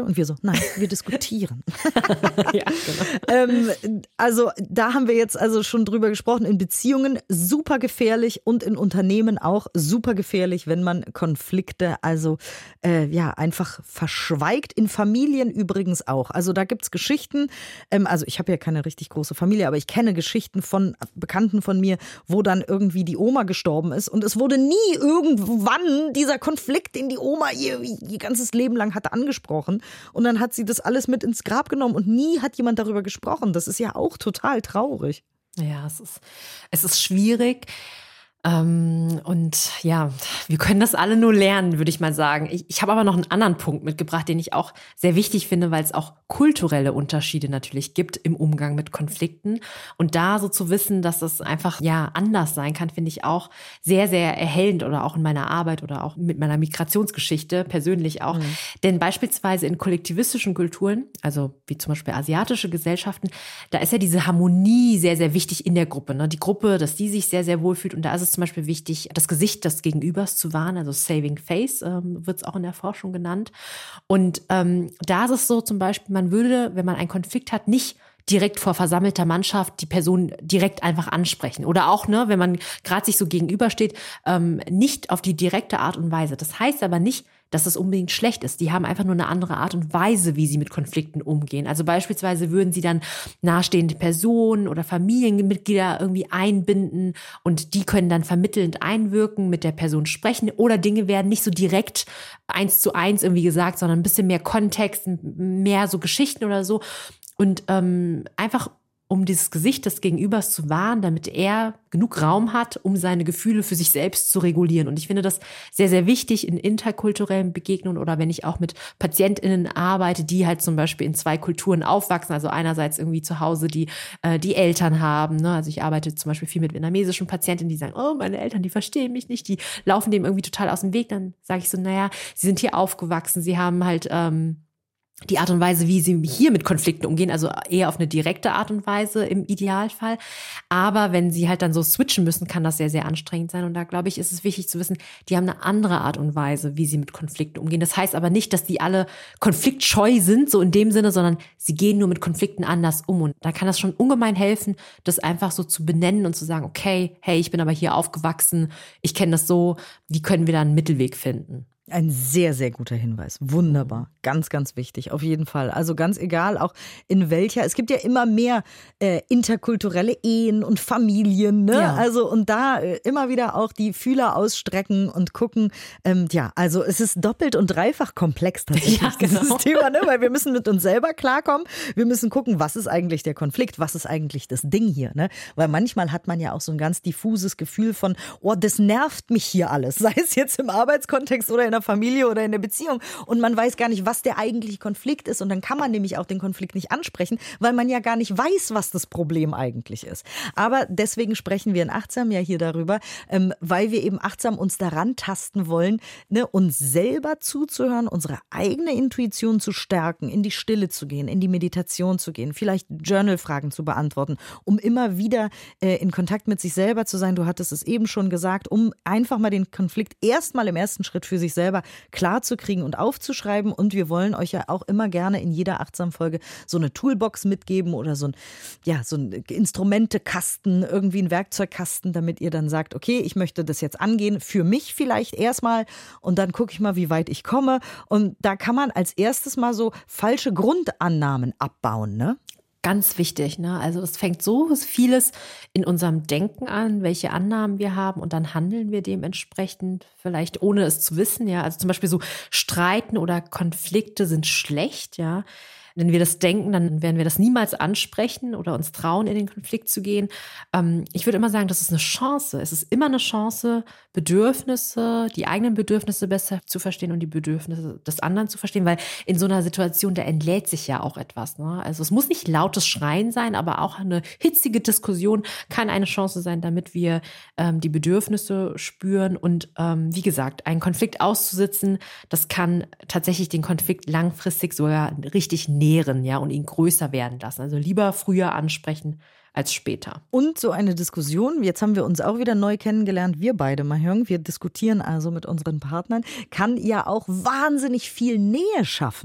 Speaker 2: Und wir so, nein, wir diskutieren.
Speaker 3: Ja, genau.
Speaker 2: ähm, also da haben wir jetzt also schon drüber gesprochen. In Beziehungen super gefährlich und in Unternehmen auch super gefährlich, wenn man Konflikte also äh, ja einfach verschweigt. In Familien übrigens auch. Also da gibt es Geschichten. Ähm, also ich habe ja keine richtig große Familie, aber ich kenne Geschichten von Bekannten von mir, wo dann irgendwie die Oma gestorben ist und es wurde nie irgendwann dieser Konflikt, den die Oma ihr, ihr ganzes Leben lang hatte, angesprochen. Und dann hat sie das alles mit ins Grab genommen und nie hat jemand darüber gesprochen. Das ist ja auch total traurig.
Speaker 3: Ja, es ist, es ist schwierig. Ähm, und ja, wir können das alle nur lernen, würde ich mal sagen. Ich, ich habe aber noch einen anderen Punkt mitgebracht, den ich auch sehr wichtig finde, weil es auch kulturelle Unterschiede natürlich gibt im Umgang mit Konflikten. Und da so zu wissen, dass es einfach ja anders sein kann, finde ich auch sehr, sehr erhellend oder auch in meiner Arbeit oder auch mit meiner Migrationsgeschichte persönlich auch. Mhm. Denn beispielsweise in kollektivistischen Kulturen, also wie zum Beispiel asiatische Gesellschaften, da ist ja diese Harmonie sehr, sehr wichtig in der Gruppe. Ne? Die Gruppe, dass die sich sehr, sehr wohlfühlt und da ist es zum Beispiel wichtig, das Gesicht des Gegenübers zu wahren, also Saving Face ähm, wird es auch in der Forschung genannt. Und ähm, da ist es so zum Beispiel, man würde, wenn man einen Konflikt hat, nicht direkt vor versammelter Mannschaft die Person direkt einfach ansprechen. Oder auch, ne, wenn man gerade sich so gegenübersteht, ähm, nicht auf die direkte Art und Weise. Das heißt aber nicht, dass es unbedingt schlecht ist. Die haben einfach nur eine andere Art und Weise, wie sie mit Konflikten umgehen. Also beispielsweise würden sie dann nahestehende Personen oder Familienmitglieder irgendwie einbinden und die können dann vermittelnd einwirken, mit der Person sprechen oder Dinge werden nicht so direkt eins zu eins irgendwie gesagt, sondern ein bisschen mehr Kontext, mehr so Geschichten oder so. Und ähm, einfach um dieses Gesicht des Gegenübers zu wahren, damit er genug Raum hat, um seine Gefühle für sich selbst zu regulieren. Und ich finde das sehr, sehr wichtig in interkulturellen Begegnungen oder wenn ich auch mit PatientInnen arbeite, die halt zum Beispiel in zwei Kulturen aufwachsen. Also einerseits irgendwie zu Hause, die äh, die Eltern haben. Ne? Also ich arbeite zum Beispiel viel mit vietnamesischen Patientinnen, die sagen, oh, meine Eltern, die verstehen mich nicht, die laufen dem irgendwie total aus dem Weg. Dann sage ich so, naja, sie sind hier aufgewachsen, sie haben halt ähm, die Art und Weise, wie sie hier mit Konflikten umgehen, also eher auf eine direkte Art und Weise im Idealfall. Aber wenn sie halt dann so switchen müssen, kann das sehr, sehr anstrengend sein. Und da, glaube ich, ist es wichtig zu wissen, die haben eine andere Art und Weise, wie sie mit Konflikten umgehen. Das heißt aber nicht, dass die alle konfliktscheu sind, so in dem Sinne, sondern sie gehen nur mit Konflikten anders um. Und da kann das schon ungemein helfen, das einfach so zu benennen und zu sagen, okay, hey, ich bin aber hier aufgewachsen, ich kenne das so, wie können wir da einen Mittelweg finden?
Speaker 2: Ein sehr, sehr guter Hinweis. Wunderbar. Ganz, ganz wichtig. Auf jeden Fall. Also ganz egal, auch in welcher. Es gibt ja immer mehr äh, interkulturelle Ehen und Familien. Ne? Ja. Also und da äh, immer wieder auch die Fühler ausstrecken und gucken. Ähm, ja, also es ist doppelt und dreifach komplex tatsächlich, ja, genau. Dieses Thema. Ne? Weil wir müssen mit uns selber klarkommen. Wir müssen gucken, was ist eigentlich der Konflikt? Was ist eigentlich das Ding hier? Ne? Weil manchmal hat man ja auch so ein ganz diffuses Gefühl von, oh, das nervt mich hier alles. Sei es jetzt im Arbeitskontext oder in der Familie oder in der Beziehung und man weiß gar nicht, was der eigentliche Konflikt ist und dann kann man nämlich auch den Konflikt nicht ansprechen, weil man ja gar nicht weiß, was das Problem eigentlich ist. Aber deswegen sprechen wir in Achtsam ja hier darüber, ähm, weil wir eben achtsam uns daran tasten wollen, ne, uns selber zuzuhören, unsere eigene Intuition zu stärken, in die Stille zu gehen, in die Meditation zu gehen, vielleicht Journal-Fragen zu beantworten, um immer wieder äh, in Kontakt mit sich selber zu sein. Du hattest es eben schon gesagt, um einfach mal den Konflikt erstmal im ersten Schritt für sich selber klar zu kriegen und aufzuschreiben. Und wir wollen euch ja auch immer gerne in jeder Achtsam-Folge so eine Toolbox mitgeben oder so ein, ja, so ein Instrumentekasten, irgendwie ein Werkzeugkasten, damit ihr dann sagt, okay, ich möchte das jetzt angehen, für mich vielleicht erstmal und dann gucke ich mal, wie weit ich komme. Und da kann man als erstes mal so falsche Grundannahmen abbauen, ne?
Speaker 3: Ganz wichtig, ne? Also es fängt so vieles in unserem Denken an, welche Annahmen wir haben und dann handeln wir dementsprechend, vielleicht ohne es zu wissen, ja. Also zum Beispiel so Streiten oder Konflikte sind schlecht, ja. Wenn wir das denken, dann werden wir das niemals ansprechen oder uns trauen, in den Konflikt zu gehen. Ähm, ich würde immer sagen, das ist eine Chance. Es ist immer eine Chance, Bedürfnisse, die eigenen Bedürfnisse besser zu verstehen und die Bedürfnisse des anderen zu verstehen, weil in so einer Situation, da entlädt sich ja auch etwas. Ne? Also es muss nicht lautes Schreien sein, aber auch eine hitzige Diskussion kann eine Chance sein, damit wir ähm, die Bedürfnisse spüren. Und ähm, wie gesagt, einen Konflikt auszusitzen, das kann tatsächlich den Konflikt langfristig sogar richtig nähren, ja, und ihn größer werden lassen. Also lieber früher ansprechen als später.
Speaker 2: Und so eine Diskussion, jetzt haben wir uns auch wieder neu kennengelernt, wir beide, Mahjong, wir diskutieren also mit unseren Partnern, kann ja auch wahnsinnig viel Nähe schaffen.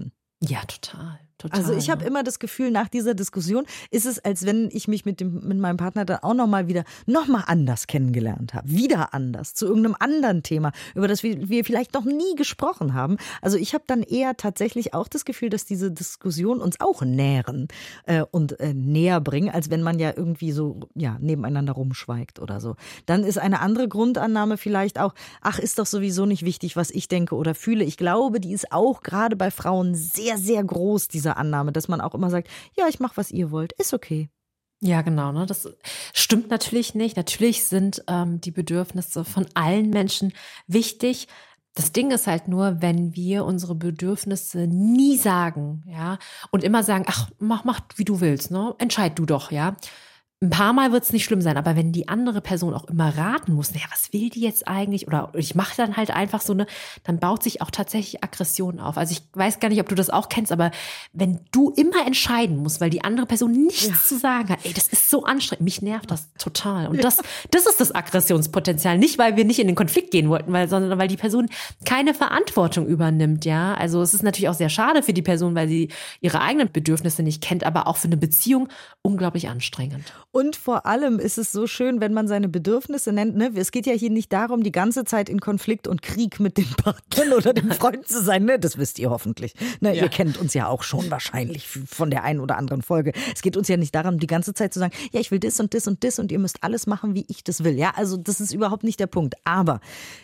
Speaker 3: Ja, total. Total,
Speaker 2: also ich habe
Speaker 3: ja.
Speaker 2: immer das Gefühl, nach dieser Diskussion ist es, als wenn ich mich mit, dem, mit meinem Partner dann auch nochmal wieder, nochmal anders kennengelernt habe. Wieder anders, zu irgendeinem anderen Thema, über das wir, wir vielleicht noch nie gesprochen haben. Also ich habe dann eher tatsächlich auch das Gefühl, dass diese Diskussion uns auch nähren äh, und äh, näher bringen, als wenn man ja irgendwie so ja, nebeneinander rumschweigt oder so. Dann ist eine andere Grundannahme vielleicht auch, ach, ist doch sowieso nicht wichtig, was ich denke oder fühle. Ich glaube, die ist auch gerade bei Frauen sehr, sehr groß, diese Annahme, dass man auch immer sagt, ja, ich mache, was ihr wollt, ist okay.
Speaker 3: Ja, genau. Ne? Das stimmt natürlich nicht. Natürlich sind ähm, die Bedürfnisse von allen Menschen wichtig. Das Ding ist halt nur, wenn wir unsere Bedürfnisse nie sagen, ja, und immer sagen, ach, mach, mach, wie du willst, ne? Entscheid du doch, ja. Ein paar Mal wird es nicht schlimm sein, aber wenn die andere Person auch immer raten muss, naja, was will die jetzt eigentlich? Oder ich mache dann halt einfach so eine, dann baut sich auch tatsächlich Aggression auf. Also ich weiß gar nicht, ob du das auch kennst, aber wenn du immer entscheiden musst, weil die andere Person nichts ja. zu sagen hat, ey, das ist so anstrengend, mich nervt das total. Und ja. das, das ist das Aggressionspotenzial. Nicht, weil wir nicht in den Konflikt gehen wollten, weil, sondern weil die Person keine Verantwortung übernimmt, ja. Also es ist natürlich auch sehr schade für die Person, weil sie ihre eigenen Bedürfnisse nicht kennt, aber auch für eine Beziehung unglaublich anstrengend.
Speaker 2: Und vor allem ist es so schön, wenn man seine Bedürfnisse nennt. Ne? Es geht ja hier nicht darum, die ganze Zeit in Konflikt und Krieg mit dem Partner oder dem Freund zu sein. Ne? Das wisst ihr hoffentlich. Ne? Ja. Ihr kennt uns ja auch schon wahrscheinlich von der einen oder anderen Folge. Es geht uns ja nicht darum, die ganze Zeit zu sagen, ja, ich will das und das und das und ihr müsst alles machen, wie ich das will. Ja, also das ist überhaupt nicht der Punkt. Aber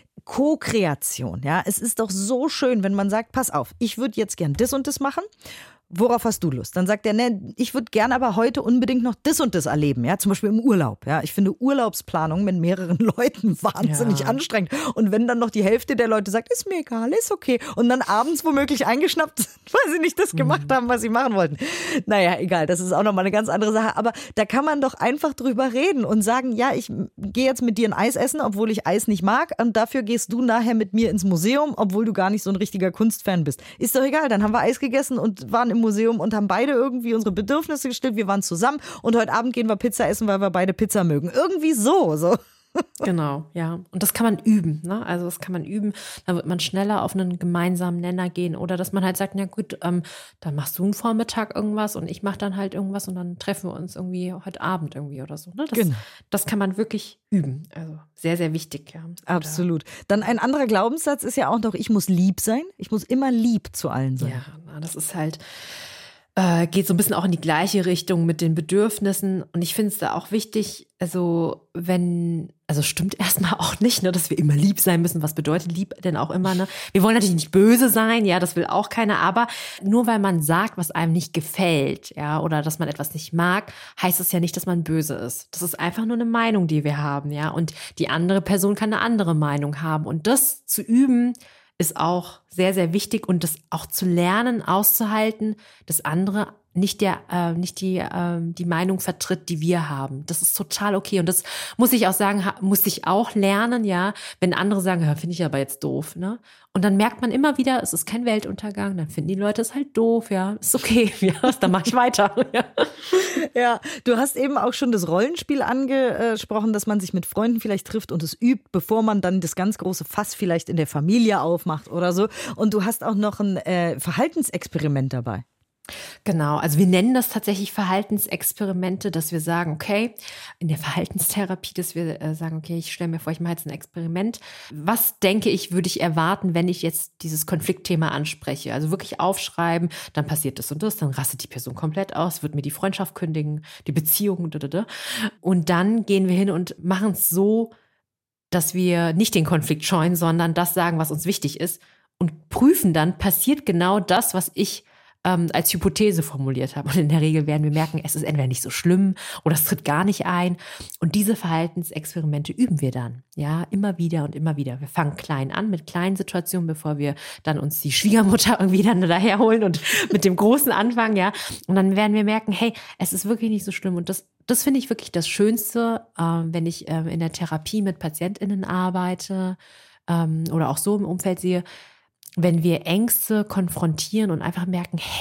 Speaker 2: Co-Kreation, ja, es ist doch so schön, wenn man sagt, pass auf, ich würde jetzt gern das und das machen. Worauf hast du Lust? Dann sagt er, ne, ich würde gerne aber heute unbedingt noch das und das erleben, ja, zum Beispiel im Urlaub, ja. Ich finde Urlaubsplanung mit mehreren Leuten wahnsinnig ja. anstrengend. Und wenn dann noch die Hälfte der Leute sagt, ist mir egal, ist okay, und dann abends womöglich eingeschnappt sind, weil sie nicht das gemacht mhm. haben, was sie machen wollten. Naja, egal, das ist auch nochmal eine ganz andere Sache. Aber da kann man doch einfach drüber reden und sagen, ja, ich gehe jetzt mit dir ein Eis essen, obwohl ich Eis nicht mag, und dafür gehst du nachher mit mir ins Museum, obwohl du gar nicht so ein richtiger Kunstfan bist. Ist doch egal, dann haben wir Eis gegessen und waren im Museum und haben beide irgendwie unsere Bedürfnisse gestillt. Wir waren zusammen und heute Abend gehen wir Pizza essen, weil wir beide Pizza mögen. Irgendwie so, so.
Speaker 3: Genau, ja. Und das kann man üben, ne? Also das kann man üben. Dann wird man schneller auf einen gemeinsamen Nenner gehen. Oder dass man halt sagt, na gut, ähm, dann machst du einen Vormittag irgendwas und ich mache dann halt irgendwas und dann treffen wir uns irgendwie heute Abend irgendwie oder so. Ne? Das,
Speaker 2: genau.
Speaker 3: das kann man wirklich üben. Also sehr, sehr wichtig, ja.
Speaker 2: Absolut. Dann ein anderer Glaubenssatz ist ja auch noch, ich muss lieb sein. Ich muss immer lieb zu allen sein.
Speaker 3: Ja, na, das ist halt... Äh, geht so ein bisschen auch in die gleiche Richtung mit den Bedürfnissen. Und ich finde es da auch wichtig, also wenn, also stimmt erstmal auch nicht, ne, dass wir immer lieb sein müssen. Was bedeutet lieb denn auch immer, ne? Wir wollen natürlich nicht böse sein, ja, das will auch keiner, aber nur weil man sagt, was einem nicht gefällt, ja, oder dass man etwas nicht mag, heißt es ja nicht, dass man böse ist. Das ist einfach nur eine Meinung, die wir haben, ja. Und die andere Person kann eine andere Meinung haben. Und das zu üben, ist auch sehr, sehr wichtig, und das auch zu lernen, auszuhalten, dass andere nicht der, äh, nicht die, äh, die Meinung vertritt, die wir haben. Das ist total okay. Und das muss ich auch sagen, muss ich auch lernen, ja. Wenn andere sagen, ja, finde ich aber jetzt doof, ne? Und dann merkt man immer wieder, es ist kein Weltuntergang, dann finden die Leute es halt doof, ja. Ist okay, ja, dann mache ich weiter. Ja.
Speaker 2: Ja, du hast eben auch schon das Rollenspiel angesprochen, dass man sich mit Freunden vielleicht trifft und es übt, bevor man dann das ganz große Fass vielleicht in der Familie aufmacht oder so. Und du hast auch noch ein äh, Verhaltensexperiment dabei.
Speaker 3: Genau, also wir nennen das tatsächlich Verhaltensexperimente, dass wir sagen, okay, in der Verhaltenstherapie, dass wir äh, sagen, okay, ich stelle mir vor, ich mache jetzt ein Experiment. Was denke ich, würde ich erwarten, wenn ich jetzt dieses Konfliktthema anspreche? Also wirklich aufschreiben, dann passiert das und das, dann rastet die Person komplett aus, wird mir die Freundschaft kündigen, die Beziehung, und dann gehen wir hin und machen es so, dass wir nicht den Konflikt scheuen, sondern das sagen, was uns wichtig ist, und prüfen dann, passiert genau das, was ich ähm, als Hypothese formuliert habe. Und in der Regel werden wir merken, es ist entweder nicht so schlimm oder es tritt gar nicht ein. Und diese Verhaltensexperimente üben wir dann, ja, immer wieder und immer wieder. Wir fangen klein an mit kleinen Situationen, bevor wir dann uns die Schwiegermutter irgendwie dann daherholen und mit dem Großen anfangen, ja. Und dann werden wir merken, hey, es ist wirklich nicht so schlimm. Und das Das finde ich wirklich das Schönste, äh, wenn ich äh, in der Therapie mit PatientInnen arbeite ähm, oder auch so im Umfeld sehe, wenn wir Ängste konfrontieren und einfach merken, hey,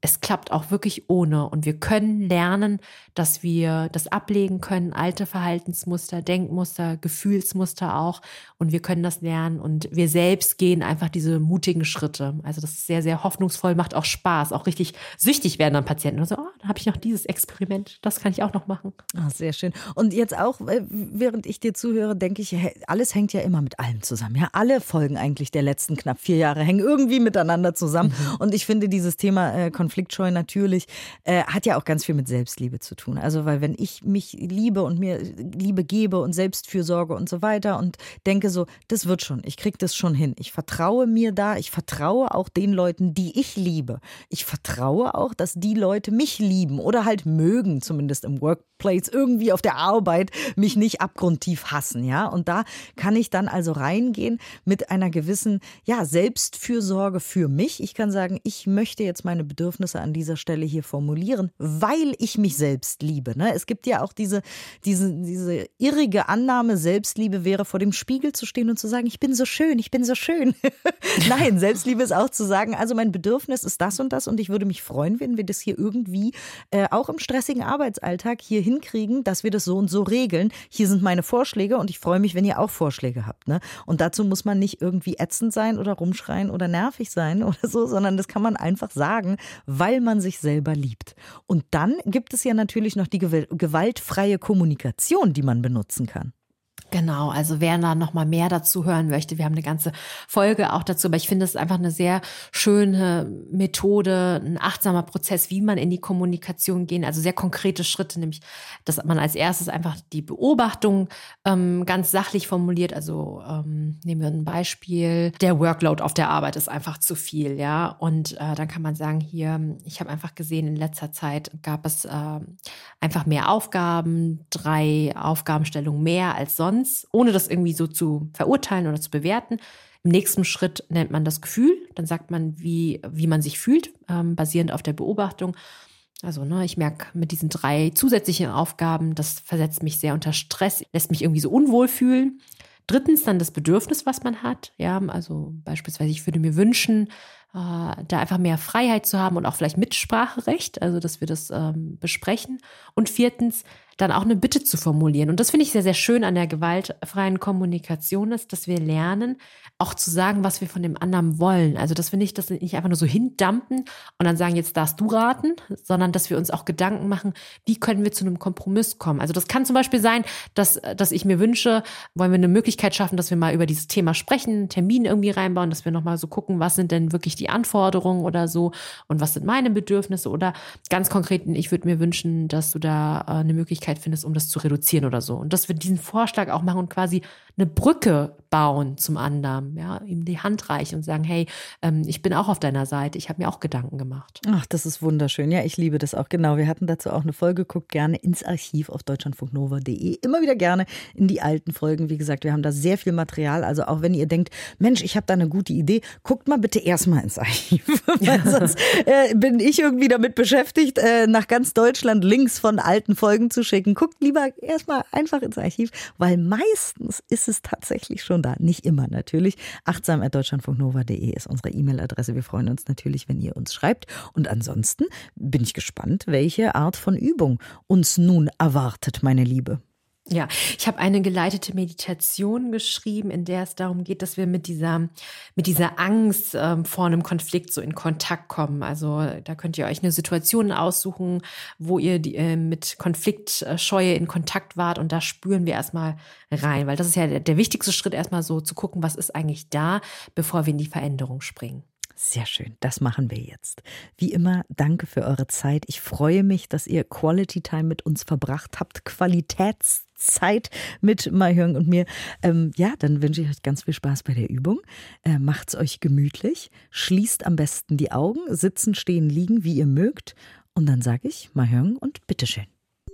Speaker 3: es klappt auch wirklich ohne. Und wir können lernen, dass wir das ablegen können, alte Verhaltensmuster, Denkmuster, Gefühlsmuster auch. Und wir können das lernen und wir selbst gehen einfach diese mutigen Schritte. Also das ist sehr, sehr hoffnungsvoll, macht auch Spaß, auch richtig süchtig werden an Patienten. Und so, oh, da habe ich noch dieses Experiment, das kann ich auch noch machen.
Speaker 2: Ah, sehr schön. Und jetzt auch, während ich dir zuhöre, denke ich, alles hängt ja immer mit allem zusammen. Ja, alle Folgen eigentlich der letzten knapp vier Jahre hängen irgendwie miteinander zusammen. Mhm. Und ich finde, dieses Thema äh, Konfliktscheu natürlich äh, hat ja auch ganz viel mit Selbstliebe zu tun. Also, weil wenn ich mich liebe und mir Liebe gebe und Selbstfürsorge und so weiter und denke so, das wird schon, ich kriege das schon hin. Ich vertraue mir da, ich vertraue auch den Leuten, die ich liebe. Ich vertraue auch, dass die Leute mich lieben oder halt mögen, zumindest im Workplace, irgendwie auf der Arbeit, mich nicht abgrundtief hassen, ja. Und da kann ich dann also reingehen mit einer gewissen, ja, Selbstfürsorge für mich. Ich kann sagen, ich möchte jetzt meine Bedürfnisse an dieser Stelle hier formulieren, weil ich mich selbst liebe. Ne? Es gibt ja auch diese, diese, diese irrige Annahme, Selbstliebe wäre vor dem Spiegel zu stehen und zu sagen, ich bin so schön, ich bin so schön. Nein, Selbstliebe ist auch zu sagen, also mein Bedürfnis ist das und das und ich würde mich freuen, wenn wir das hier irgendwie äh, auch im stressigen Arbeitsalltag hier hinkriegen, dass wir das so und so regeln. Hier sind meine Vorschläge und ich freue mich, wenn ihr auch Vorschläge habt. Ne? Und dazu muss man nicht irgendwie ätzend sein oder rumschreien oder nervig sein oder so, sondern das kann man einfach sagen, weil man sich selber liebt. Und dann gibt es ja natürlich noch die gewaltfreie Kommunikation, die man benutzen kann.
Speaker 3: Genau, also wer da noch mal mehr dazu hören möchte, wir haben eine ganze Folge auch dazu, aber ich finde es einfach eine sehr schöne Methode, ein achtsamer Prozess, wie man in die Kommunikation gehen, also sehr konkrete Schritte, nämlich, dass man als erstes einfach die Beobachtung ähm, ganz sachlich formuliert, also ähm, nehmen wir ein Beispiel, der Workload auf der Arbeit ist einfach zu viel, ja, und äh, dann kann man sagen, hier, ich habe einfach gesehen, in letzter Zeit gab es äh, einfach mehr Aufgaben, drei Aufgabenstellungen mehr als sonst, ohne das irgendwie so zu verurteilen oder zu bewerten. Im nächsten Schritt nennt man das Gefühl. Dann sagt man, wie, wie man sich fühlt, ähm, basierend auf der Beobachtung. Also ne, ich merke mit diesen drei zusätzlichen Aufgaben, das versetzt mich sehr unter Stress, lässt mich irgendwie so unwohl fühlen. Drittens dann das Bedürfnis, was man hat. Ja, also beispielsweise, ich würde mir wünschen, äh, da einfach mehr Freiheit zu haben und auch vielleicht Mitspracherecht, also dass wir das ähm, besprechen. Und viertens, dann auch eine Bitte zu formulieren. Und das finde ich sehr, sehr schön an der gewaltfreien Kommunikation ist, dass wir lernen, auch zu sagen, was wir von dem anderen wollen. Also das finde ich, dass wir nicht einfach nur so hindampen und dann sagen, jetzt darfst du raten, sondern dass wir uns auch Gedanken machen, wie können wir zu einem Kompromiss kommen. Also das kann zum Beispiel sein, dass, dass ich mir wünsche, wollen wir eine Möglichkeit schaffen, dass wir mal über dieses Thema sprechen, einen Termin irgendwie reinbauen, dass wir nochmal so gucken, was sind denn wirklich die Anforderungen oder so und was sind meine Bedürfnisse oder ganz konkret, ich würde mir wünschen, dass du da äh, eine Möglichkeit findest, um das zu reduzieren oder so. Und dass wir diesen Vorschlag auch machen und quasi eine Brücke bauen zum anderen, ja, ihm die Hand reichen und sagen, hey, ähm, ich bin auch auf deiner Seite, ich habe mir auch Gedanken gemacht.
Speaker 2: Ach, das ist wunderschön. Ja, ich liebe das auch. Genau, wir hatten dazu auch eine Folge, guckt gerne ins Archiv auf deutschlandfunknova punkt de. Immer wieder gerne in die alten Folgen. Wie gesagt, wir haben da sehr viel Material. Also auch wenn ihr denkt, Mensch, ich habe da eine gute Idee, guckt mal bitte erstmal ins Archiv. Weil sonst äh, bin ich irgendwie damit beschäftigt, äh, nach ganz Deutschland Links von alten Folgen zu schicken. Guckt lieber erstmal einfach ins Archiv, weil meistens ist es tatsächlich schon da. Nicht immer natürlich. achtsam at deutschlandfunknova punkt de ist unsere E-Mail-Adresse. Wir freuen uns natürlich, wenn ihr uns schreibt. Und ansonsten bin ich gespannt, welche Art von Übung uns nun erwartet, meine Liebe.
Speaker 3: Ja, ich habe eine geleitete Meditation geschrieben, in der es darum geht, dass wir mit dieser, mit dieser Angst ähm, vor einem Konflikt so in Kontakt kommen. Also da könnt ihr euch eine Situation aussuchen, wo ihr die, äh, mit Konfliktscheue in Kontakt wart und da spüren wir erstmal rein, weil das ist ja der, der wichtigste Schritt, erstmal so zu gucken, was ist eigentlich da, bevor wir in die Veränderung springen.
Speaker 2: Sehr schön, das machen wir jetzt. Wie immer, danke für eure Zeit. Ich freue mich, dass ihr Quality Time mit uns verbracht habt, Qualitätszeit mit Mai-Hyung und mir. Ähm, ja, dann wünsche ich euch ganz viel Spaß bei der Übung. Äh, macht's euch gemütlich, schließt am besten die Augen, sitzen, stehen, liegen, wie ihr mögt. Und dann sage ich Mai-Hyung und bitteschön.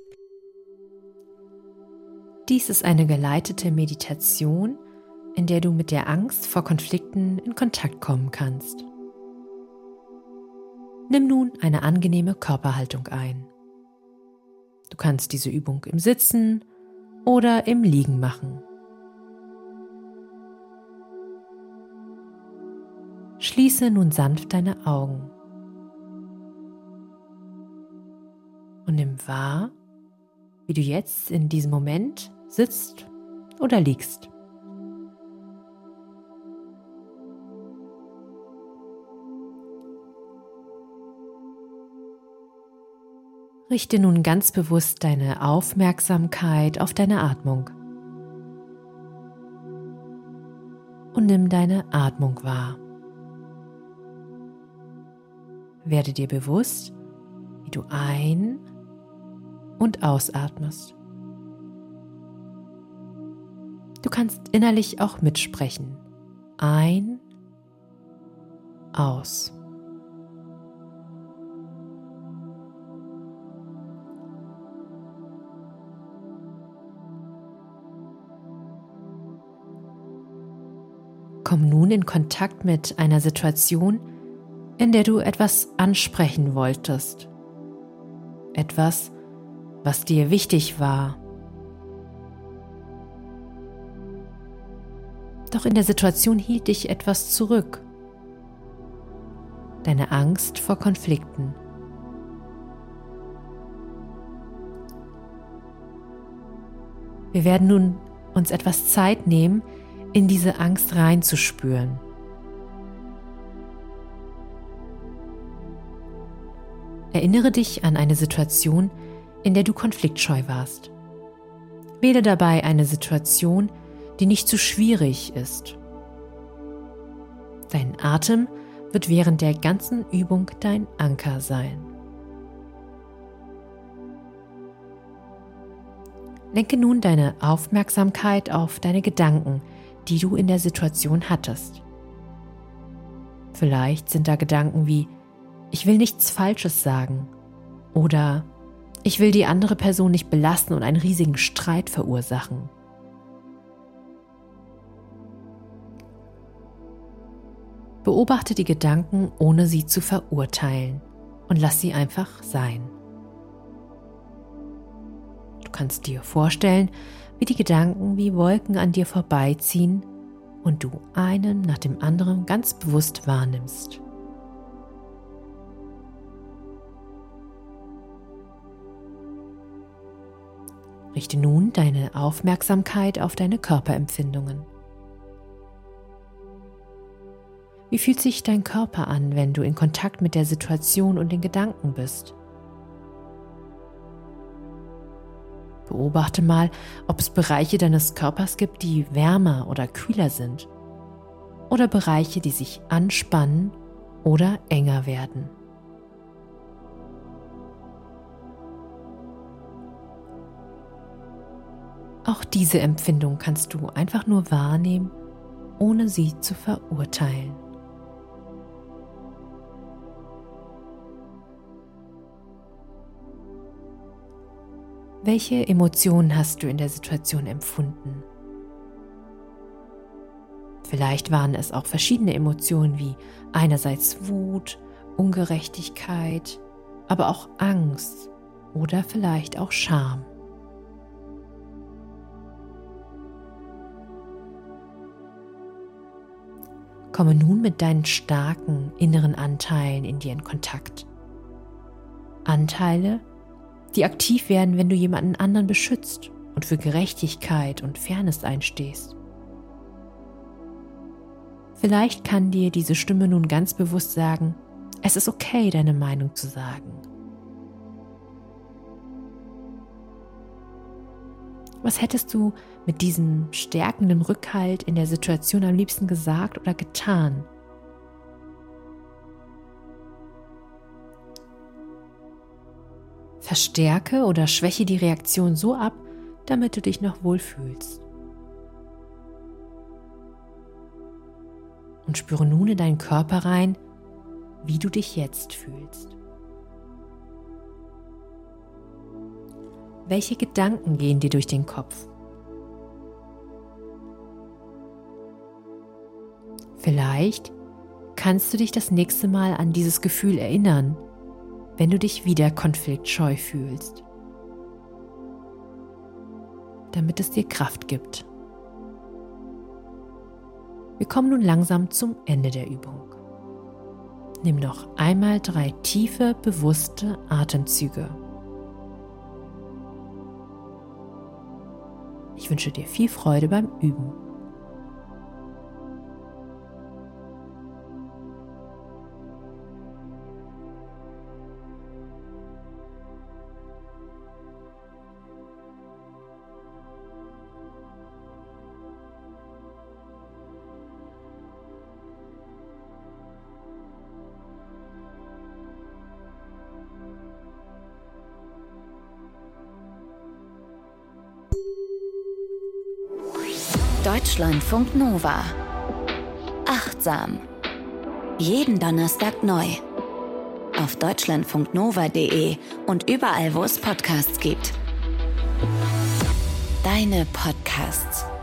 Speaker 3: Dies ist eine geleitete Meditation, in der du mit der Angst vor Konflikten in Kontakt kommen kannst. Nimm nun eine angenehme Körperhaltung ein. Du kannst diese Übung im Sitzen oder im Liegen machen. Schließe nun sanft deine Augen. und nimm wahr, wie du jetzt in diesem Moment sitzt oder liegst. Richte nun ganz bewusst deine Aufmerksamkeit auf deine Atmung und nimm deine Atmung wahr. Werde dir bewusst, wie du ein- und ausatmest. Du kannst innerlich auch mitsprechen. Ein, aus. Komm nun in Kontakt mit einer Situation, in der du etwas ansprechen wolltest. Etwas, was dir wichtig war. Doch in der Situation hielt dich etwas zurück. Deine Angst vor Konflikten. Wir werden nun uns etwas Zeit nehmen, in diese Angst reinzuspüren. Erinnere dich an eine Situation, in der du konfliktscheu warst. Wähle dabei eine Situation, die nicht zu schwierig ist. Dein Atem wird während der ganzen Übung dein Anker sein. Lenke nun deine Aufmerksamkeit auf deine Gedanken, die du in der Situation hattest. Vielleicht sind da Gedanken wie: Ich will nichts Falsches sagen oder ich will die andere Person nicht belasten und einen riesigen Streit verursachen. Beobachte die Gedanken, ohne sie zu verurteilen, und lass sie einfach sein. Du kannst dir vorstellen, wie die Gedanken wie Wolken an dir vorbeiziehen und du einen nach dem anderen ganz bewusst wahrnimmst. Richte nun deine Aufmerksamkeit auf deine Körperempfindungen. Wie fühlt sich dein Körper an, wenn du in Kontakt mit der Situation und den Gedanken bist? Beobachte mal, ob es Bereiche deines Körpers gibt, die wärmer oder kühler sind, oder Bereiche, die sich anspannen oder enger werden. Auch diese Empfindung kannst du einfach nur wahrnehmen, ohne sie zu verurteilen. Welche Emotionen hast du in der Situation empfunden? Vielleicht waren es auch verschiedene Emotionen wie einerseits Wut, Ungerechtigkeit, aber auch Angst oder vielleicht auch Scham. Komme nun mit deinen starken inneren Anteilen in dir in Kontakt. Anteile, die aktiv werden, wenn du jemanden anderen beschützt und für Gerechtigkeit und Fairness einstehst. Vielleicht kann dir diese Stimme nun ganz bewusst sagen: Es ist okay, deine Meinung zu sagen. Was hättest du mit diesem stärkenden Rückhalt in der Situation am liebsten gesagt oder getan? Verstärke oder schwäche die Reaktion so ab, damit du dich noch wohlfühlst. Und spüre nun in deinen Körper rein, wie du dich jetzt fühlst. Welche Gedanken gehen dir durch den Kopf? Vielleicht kannst du dich das nächste Mal an dieses Gefühl erinnern, wenn du dich wieder konfliktscheu fühlst, damit es dir Kraft gibt. Wir kommen nun langsam zum Ende der Übung. Nimm noch einmal drei tiefe, bewusste Atemzüge. Ich wünsche dir viel Freude beim Üben.
Speaker 1: Deutschlandfunk Nova. Achtsam. Jeden Donnerstag neu. Auf deutschlandfunknova punkt de und überall, wo es Podcasts gibt. Deine Podcasts.